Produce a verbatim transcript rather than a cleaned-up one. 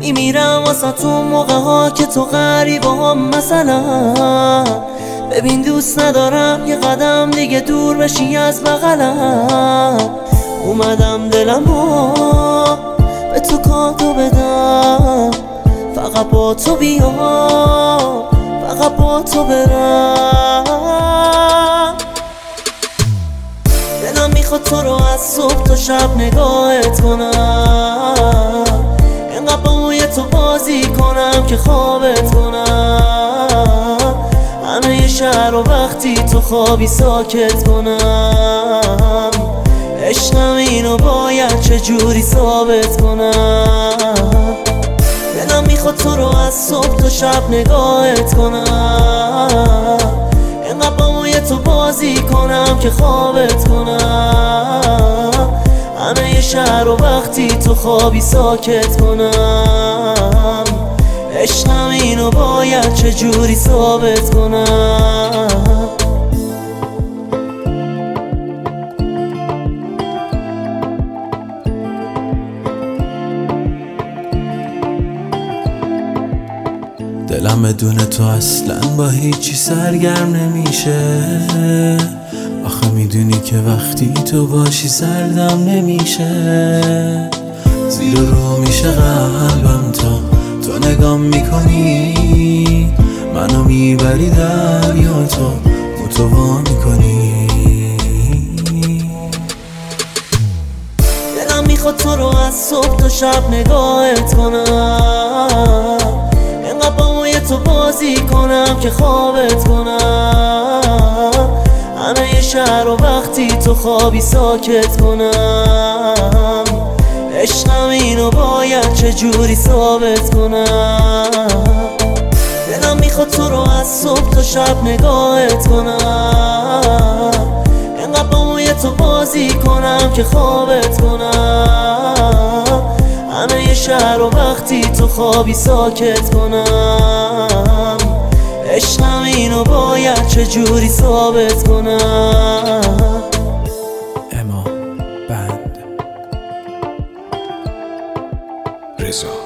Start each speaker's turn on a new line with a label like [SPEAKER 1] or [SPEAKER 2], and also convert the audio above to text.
[SPEAKER 1] میمیرم واسه تو موقع ها که تو غریبه هم. مثلا ببین دوست ندارم یه قدم دیگه دور بشی از بغلم. اومدم دلمو به تو کادو بدم، فقط با تو بیام، فقط با تو برم. دلم میخواد تو رو از صبح تا شب نگاهت کنم، اینقدر با موی تو بازی کنم که خوابت کنم. همه ی شهر رو وقتی تو خوابی ساکت کنم. عشقم اینو باید چجوری ثابت کنم. دلم میخواد تو رو از صبح تا شب نگاهت کنم، اینقدر با موی تو بازی کنم که خوابت کنم. همه ی شهر رو وقتی تو خوابی ساکت کنم. عشقم اینو باید چجوری ثابت کنم.
[SPEAKER 2] دلم بدون تو اصلا با هیچی سرگرم نمیشه. آخه میدونی که وقتی تو باشی سردم نمیشه. زیر رو میشه قلبم تا تو نگام میکنی، منو میبری دریا تو متوا میکنی.
[SPEAKER 1] دلم میخواد تو رو از صبح تا شب نگاهت کنم، اینقدر با موی تو بازی کنم که خوابت کنم. همه ی شهر رو وقتی تو خوابی ساکت کنم. عشقم اینو باید چجوری ثابت کنم. دلم میخواد تو رو از صبح تا شب نگاهت کنم، اینقدر با موی تو بازی کنم که خوابت کنم. همه ی شهر رو وقتی تو خوابی ساکت کنم. عشقم اینو باید چجوری ثابت کنم.
[SPEAKER 2] اما بند
[SPEAKER 3] رضا